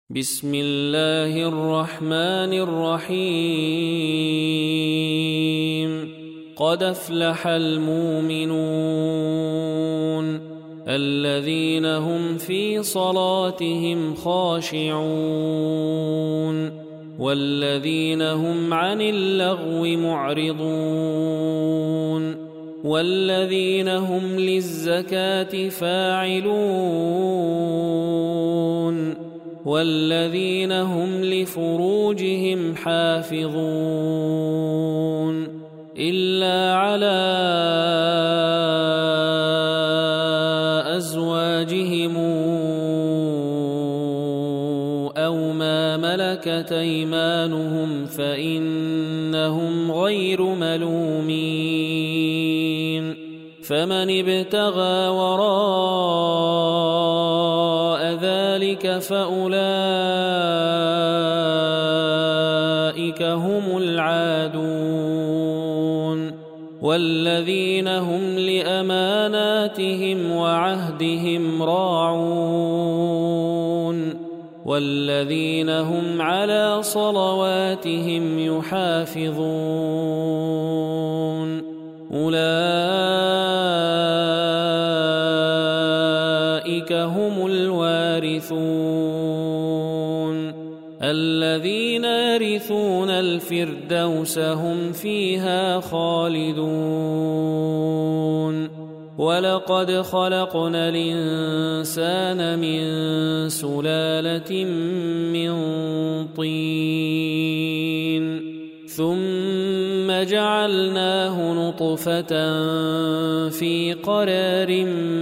بسم الله الرحمن الرحيم قد أفلح المؤمنون الذين هم في صلاتهم خاشعون والذين هم عن اللغو معرضون والذين هم للزكاة فاعلون والذين هم لفروجهم حافظون إلا على أزواجهم أو ما ملكت أيمانهم فإنهم غير ملومين فمن ابتغى وراء ذلك فأولئك هم العادون والذين هم لأماناتهم وعهدهم راعون والذين هم على صلواتهم يحافظون أولئك هم الوارثون الذين يرثون الفردوس هم فيها خالدون ولقد خلقنا الإنسان من سلالة من طين ثم جعلناه نطفة في قرار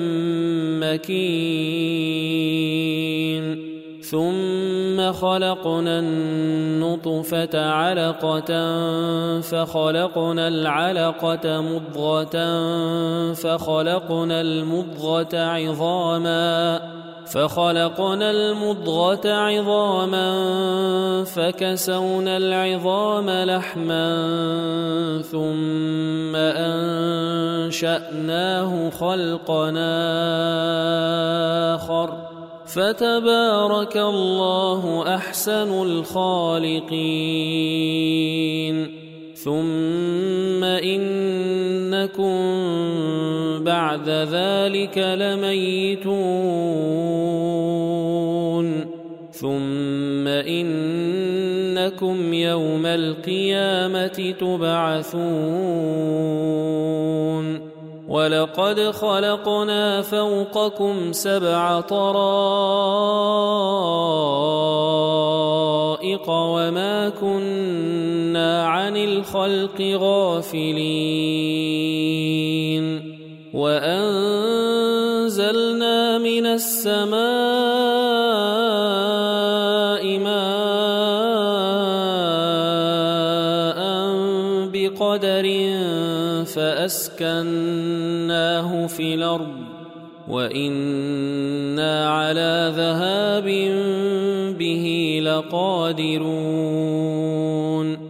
مكين ثم خلقنا النطفة علقة فخلقنا العلقة مضغة فخلقنا المضغة عظاما فكسونا العظام لحما ثم أنشأناه خلقا آخر فتبارك الله أحسن الخالقين ثم إنكم بعد ذلك لميتون ثم إنكم يوم القيامة تبعثون ولقد خلقنا فوقكم 7 طرائق وما كنا عن الخلق غافلين وأنزلنا من السماء ماء بقدر فأسكناه في الأرض وإنا على ذهاب به لقادرون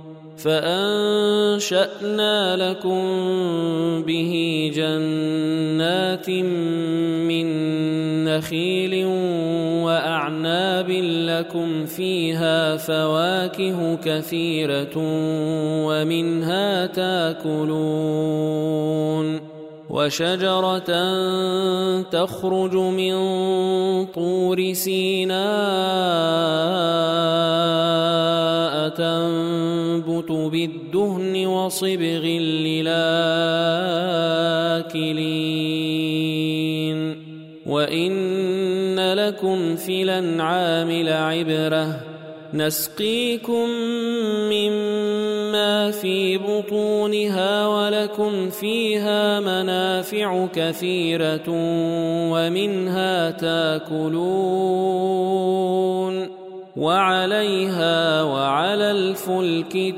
فأنشأنا لكم به جنات من نخيل وأعناب لكم فيها فواكه كثيرة ومنها تاكلون وشجرة تخرج من طور سيناء تنبت بالدهن وصبغ للآكلين وإن لكم في الأنعام لعبرة نسقيكم مما في بطونها ولكم فيها منافع كثيرة ومنها تاكلون وعليها وعلى الفلك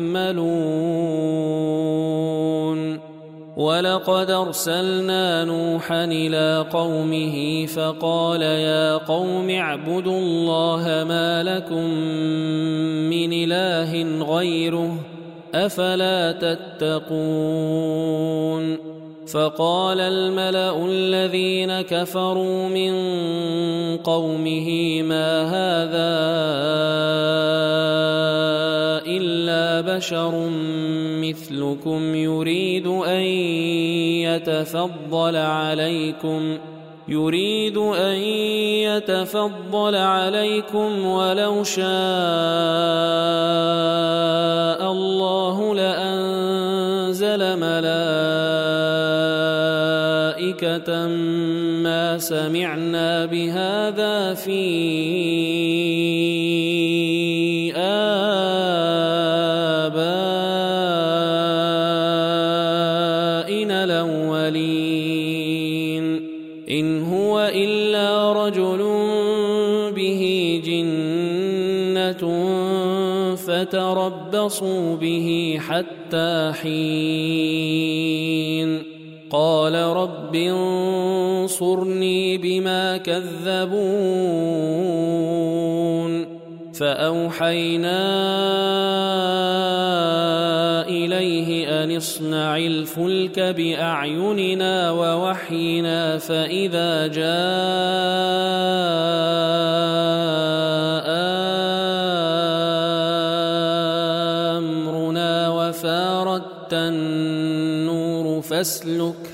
تحملون ولقد أرسلنا نوحا إلى قومه فقال يا قوم اعبدوا الله ما لكم من إله غيره أفلا تتقون فقال الملأ الذين كفروا من قومه ما هذا إلا بشر مثلكم يريد أن يتفضل عليكم ولو شاء الله لأنزل ملائكة ما سمعنا بهذا في آبائنا الأولين إن هو إلا رجل به جنة فتربصوا به حتى حين قال رب انصرني بما كذبون فأوحينا إليه أن اصنع الفلك بأعيننا ووحينا فإذا جاء أمرنا وفاردت النور فاسلك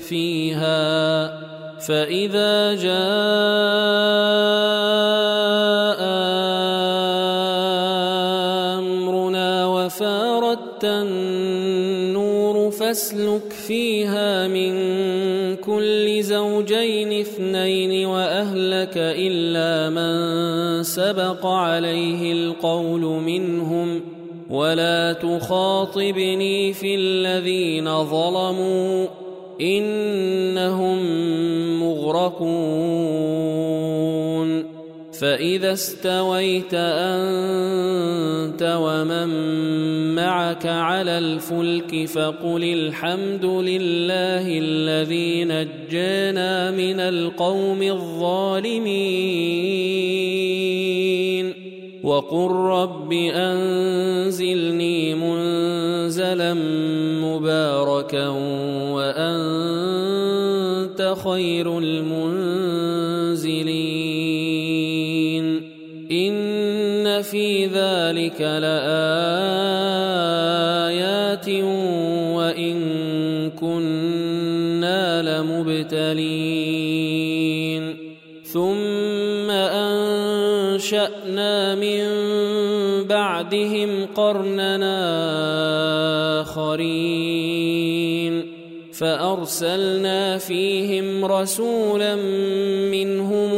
فيها من كل زوجين اثنين وأهلك إلا من سبق عليه القول منهم ولا تخاطبني في الذين ظلموا إنهم مغرقون فإذا استويت أنت ومن معك على الفلك فقل الحمد لله الذي نجانا من القوم الظالمين وقل رب أنزلني منزلا مباركا وأنت خير المنزلين إن في ذلك لآيات وإن كنا لمبتلين ثم أنشأنا من بعدهم قرننا آخرين فأرسلنا فيهم رسولا منهم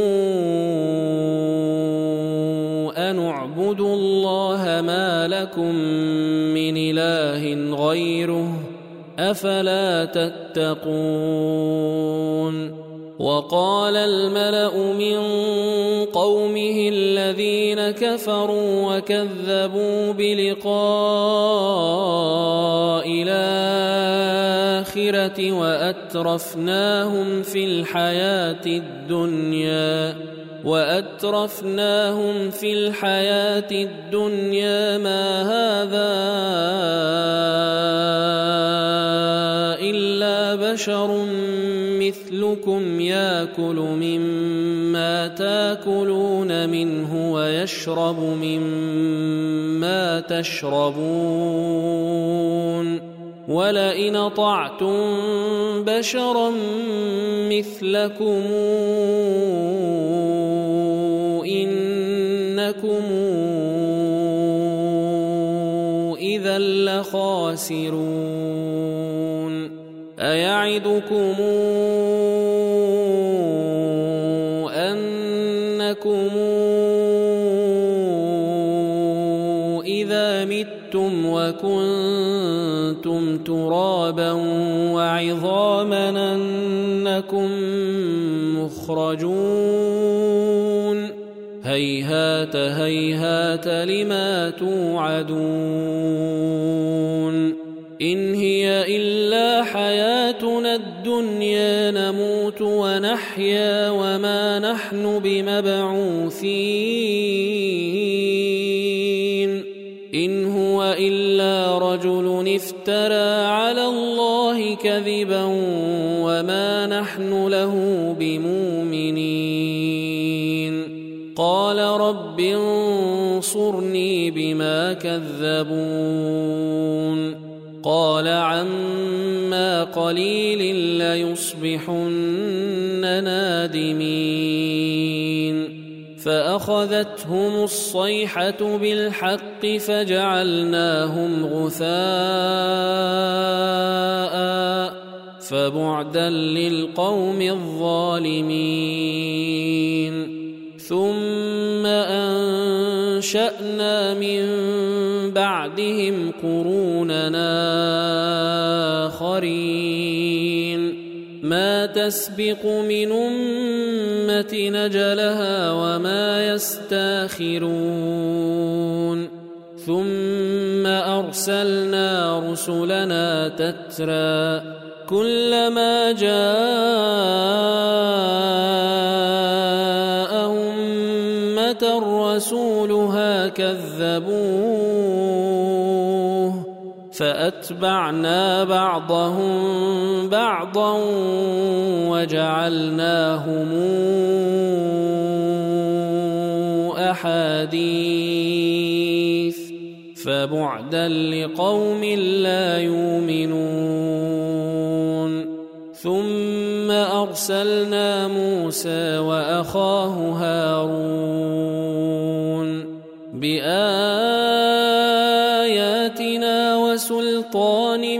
أن اعبدوا الله ما لكم من إله غيره أفلا تتقون وقال الملأ من قومه الذين كفروا وكذبوا بلقاء الآخرة وأترفناهم في الحياة الدنيا ما هذا إلا بشر مثلكم يأكل مما تأكلون منه ويشرب مما تشربون ولئن أطعتم بشرا مثلكم إنكم إذا لخاسرون أيعدكم أنكم إذا متم وكنتم ترابا وعظاما أنكم مخرجون هيهات هيهات لما توعدون إن هي إلا حياتنا الدنيا نموت ونحيا وما نحن بمبعوثين إن هو إلا رجل افترى على الله كذبا انصرني بما كذبون قال عما قليل ليصبحن نادمين فأخذتهم الصيحة بالحق فجعلناهم غثاء فبعدا للقوم الظالمين ثم أنشأنا من بعدهم قروننا آخرين ما تسبق من أمة نجلها وما يستاخرون ثم أرسلنا رسلنا تترى كلما جاء أمة رسولها كذبوه فأتبعنا بعضهم بعضا وجعلناهم أحاديث فبعدا لقوم لا يؤمنون ثم أرسلنا موسى وأخاه هارون بآياتنا وسلطان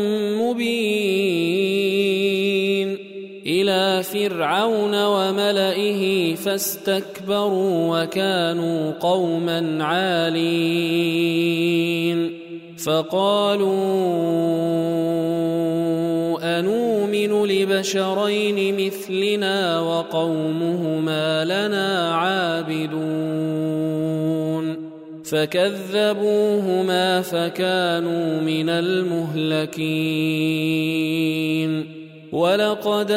مبين إلى فرعون وملئه فاستكبروا وكانوا قوما عالين فقالوا أنؤمن لبشرين مثلنا وقومهما لنا عابدون فكذبوهما فكانوا من المهلكين ولقد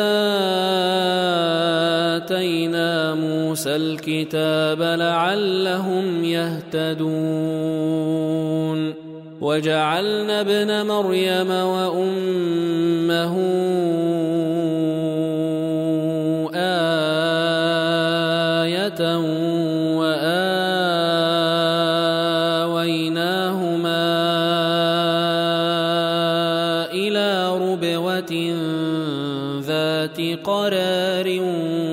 آتينا موسى الكتاب لعلهم يهتدون وجعلنا ابن مريم وأمه آية وآويناهما إلى ربوة ذات قرار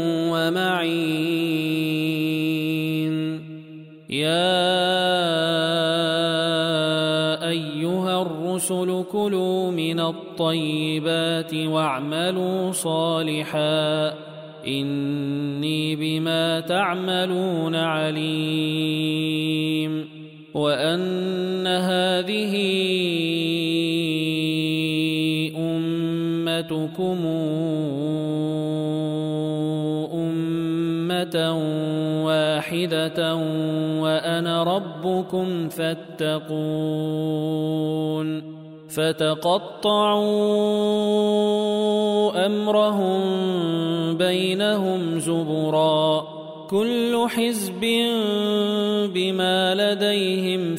ومعين يا أيها الرسل كلوا من الطيبات واعملوا صالحا إني بما تعملون عليم وأن هذه أمتكم أمة واحدة وأنا ربكم فاتقون فتقطعوا أمرهم بينهم زبرا كل حزب بما لديهم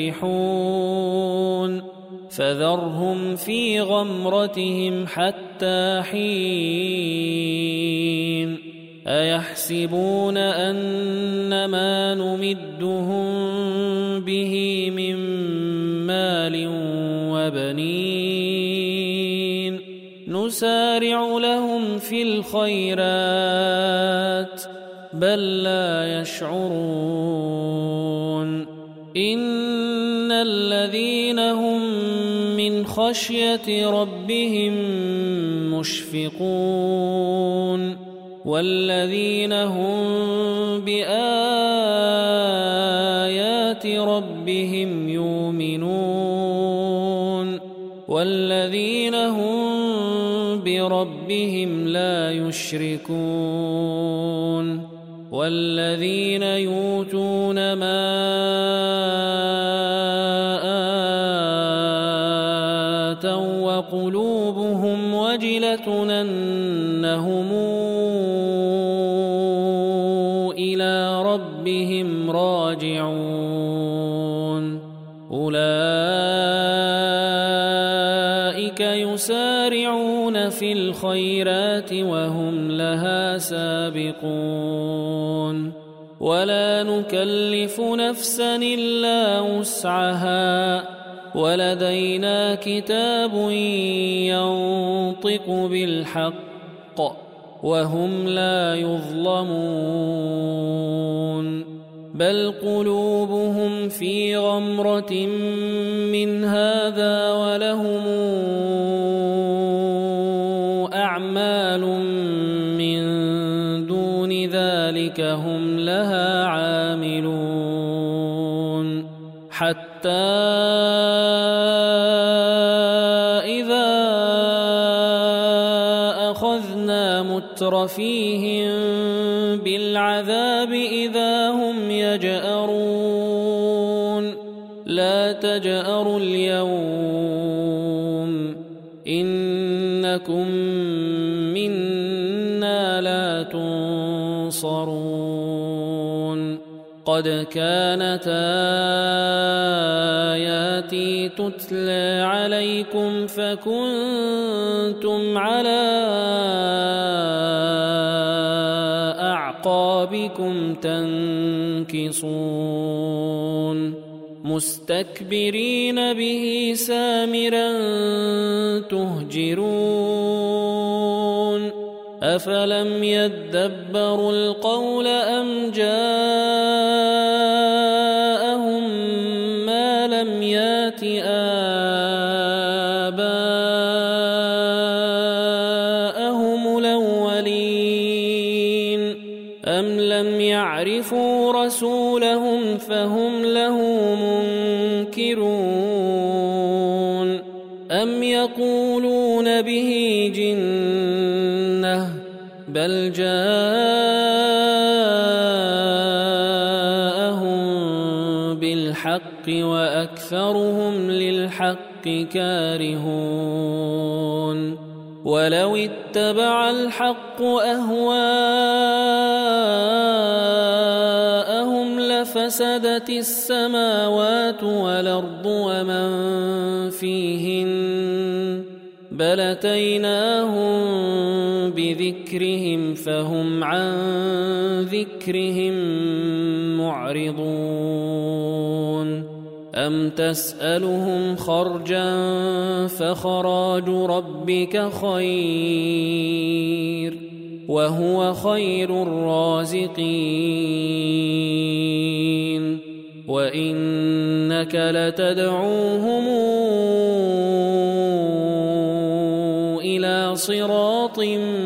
فرحون فذرهم في غمرتهم حتى حين أيحسبون أن ما نمدهم به من مال وبنين نسارع لهم في الخيرات بل لا يشعرون إن الذين هم من خشية ربهم مشفقون والذين هم بآيات ربهم يؤمنون والذين هم بربهم لا يشركون والذين يؤتون ما آتوا وقلوبهم وجلة أنهم إلى ربهم راجعون أولئك يسارعون في الخيرات وهم لها سابقون ولا نكلف نفسا إلا وسعها ولدينا كتاب ينطق بالحق وهم لا يظلمون بل قلوبهم في غمرة من هذا ولهم أعمال من دون ذلك هم لها عاملون حتى إذا أخذنا مترفيهم بالعذاب إذا هم يجأرون لا تجأروا اليوم إنكم منا لا تنصرون قد كانت آياتي تتلى عليكم فكنتم على أعقابكم تنكصون مستكبرين به سامرا تهجرون أفلم يدبروا القول أم جاءهم ما لم يات آباءهم الأولين أم لم يعرفوا رسولهم فهم له منكرون أم يقولون به جنة بل جاءهم بالحق وأكثرهم للحق كارهون ولو اتبع الحق أهواءهم لفسدت السماوات والأرض ومن فيهن بل أتيناهم بذكرهم فهم عن ذكرهم معرضون أم تسألهم خرجا فخراج ربك خير وهو خير الرازقين وإنك لتدعوهم إلى صراط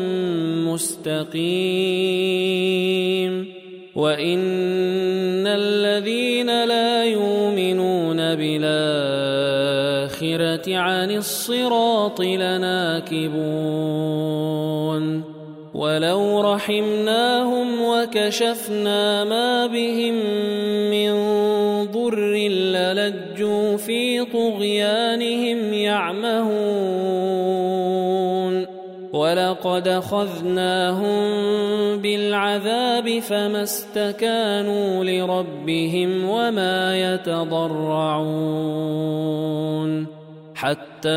مستقيم وإن الذين لا يؤمنون بالآخرة عن الصراط لناكبون ولو رحمناهم وكشفنا ما بهم من ضر للجوا في طغيانهم يعمهون ولقد أخذناهم بالعذاب فما استكانوا لربهم وما يتضرعون حتى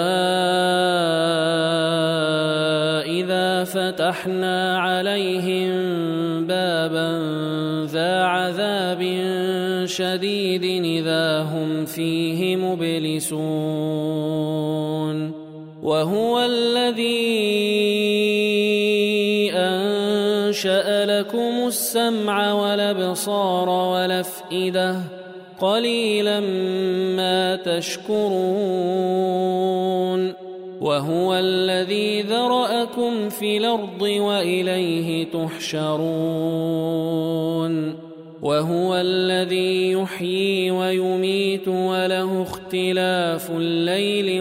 إذا فتحنا عليهم بابا ذا عذاب شديد إذا هم فيه مبلسون وهو الذي أنشأ لكم السمع والأبصار والأفئدة قليلا ما تشكرون وهو الذي ذرأكم في الأرض وإليه تحشرون وهو الذي يحيي ويميت وله اختلاف الليل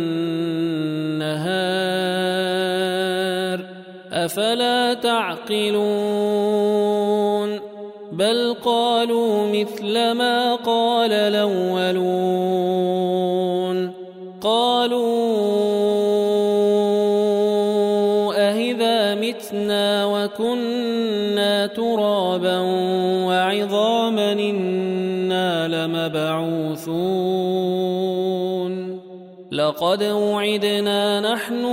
والنهار أفلا تعقلون بل قالوا مثل ما قال الأولون قالوا أهذا متنا وكنا ترابا وعظاما إنا لمبعوثون لقد وعدنا نحن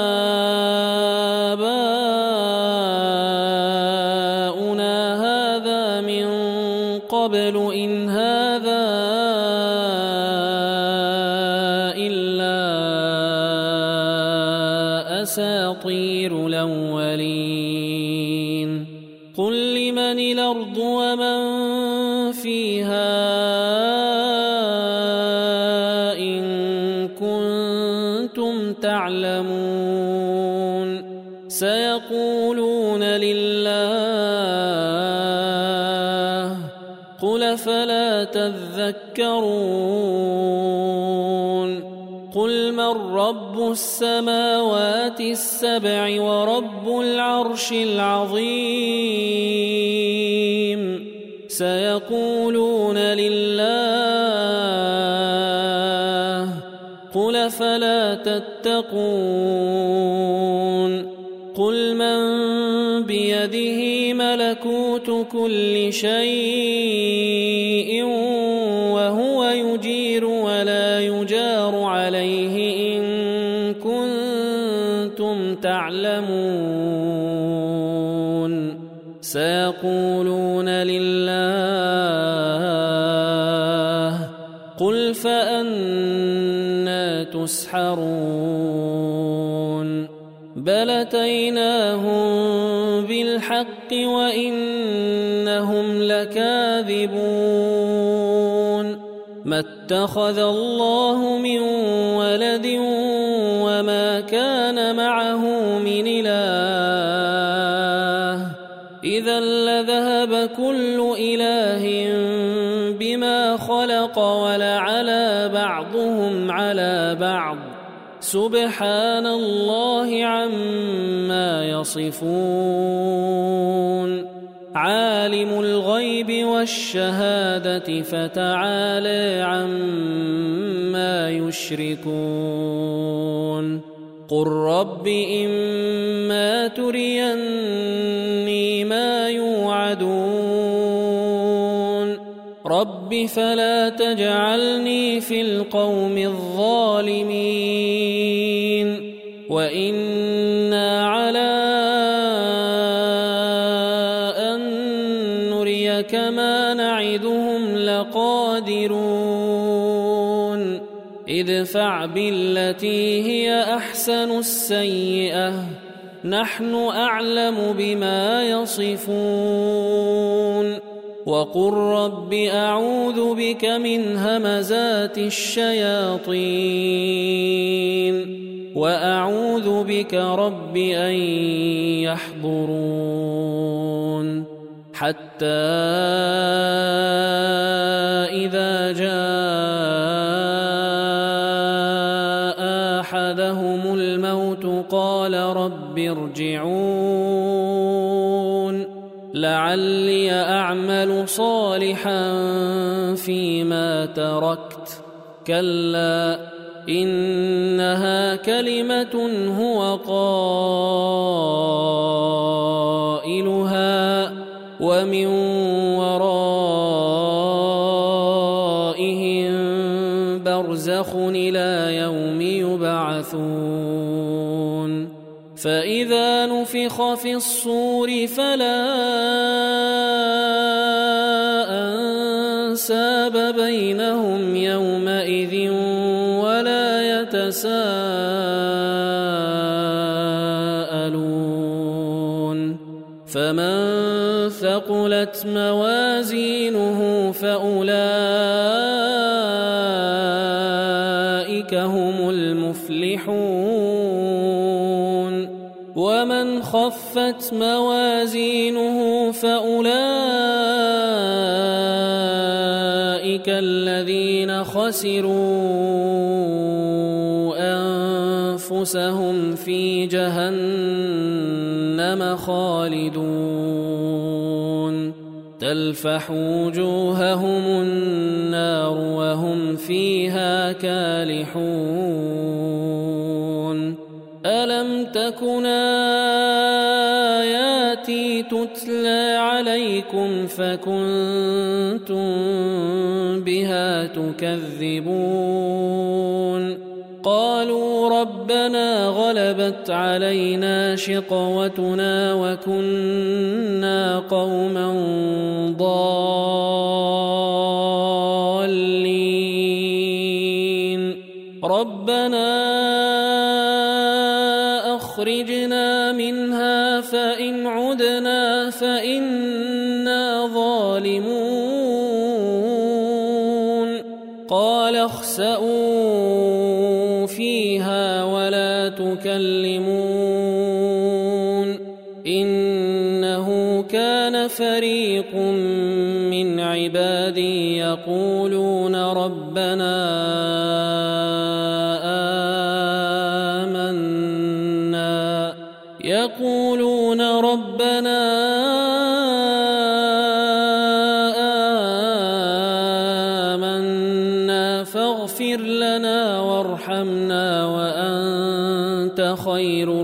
وآباؤنا هذا قبل إن هذا إلا أساطير الأولين قل لمن الأرض ومن فيها إن كنتم تعلمون سيقولون لله قل فلا تذكرون قل من رب السماوات السبع ورب العرش العظيم سيقولون لله قل فلا تتقون قل من بيده ملكوت كل شيء وهو يجير ولا يجار عليه إن كنتم تعلمون سيقولون لله قل فأنى تسحرون بل أتيناهم بالحق وإنهم لكاذبون ما اتخذ الله من ولد وما كان معه من إله إذا لذهب كل إله بما خلق ولعلى بعضهم على بعض سبحان الله عما يصفون عالم الغيب والشهادة فتعالى عما يشركون قل رب إما تريني ما يوعدون رب فلا تجعلني في القوم الظالمين وإنا على أن نريك ما نعدهم لقادرون ادفع بالتي هي أحسن السيئة نحن أعلم بما يصفون وقل رب أعوذ بك من همزات الشياطين وأعوذ بك رب أن يحضرون حتى إذا جاء أحدهم الموت قال رب ارجعون لعلي أعمل صالحا فيما تركت كلا إنها كلمة هو قائلها ومن ورائهم برزخ إلى يوم يبعثون فإذا نفخ في الصور فلا أنساب بينهم يومئذ ولا يتساءلون فمن ثقلت موازينه فأولئك هم المفلحون ومن خفت موازينه فأولئك الذين خسروا أنفسهم في جهنم خالدون تلفح وجوههم النار وهم فيها كالحون ألم تكن آياتي تتلى عليكم فكنتم بها تكذبون قالوا ربنا غلبت علينا شقوتنا وكنا قوما ضالين ربنا أخرجنا منها فإن عدنا فإنا ظالمون قال اخسئوا فيها ولا تكلمون إنه كان فريق من عبادي يقولون ربنا آمنا فاغفر لنا وارحمنا وأنت خير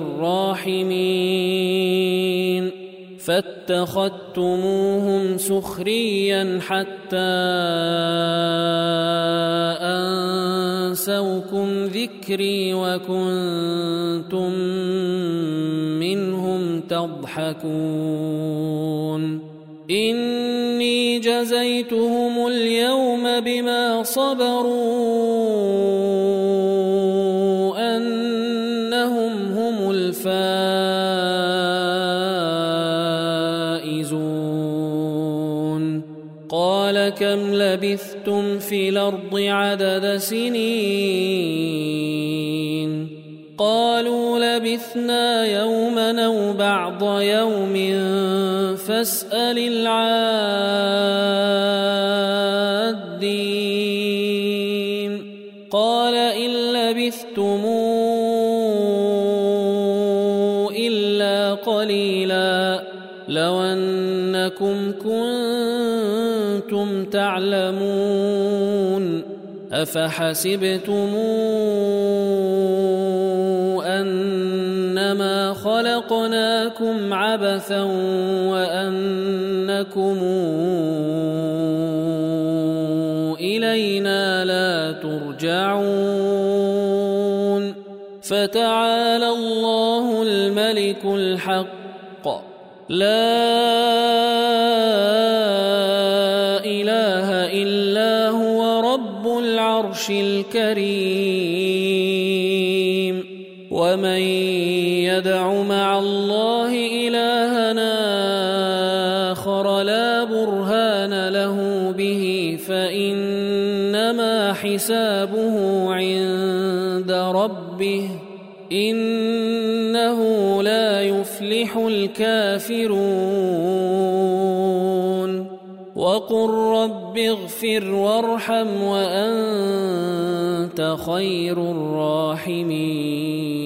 الراحمين فاتخذتموهم سخريا حتى أنسوكم ذكري وكنتم منهم تضحكون إني جزيتهم اليوم بما صبروا أنهم هم الفائزون قال كم لبثتم في الأرض عدد سنين قالوا لبثنا يوما أو بعض يوم فاسأل العادين قال إن لبثتم إلا قليلا لو أنكم كنتم تعلمون أفحسبتم أنما خلقناكم عبثا وأنكم إلينا لا ترجعون فتعالى الله الملك الحق لا إله إلا هو رب العرش الكريم ومن يدع مع الله إلهنا آخر لا برهان له به فإنما حسابه عند ربه إنه لا يفلح الكافرون وقل رب اغفر وارحم وأنت خير الراحمين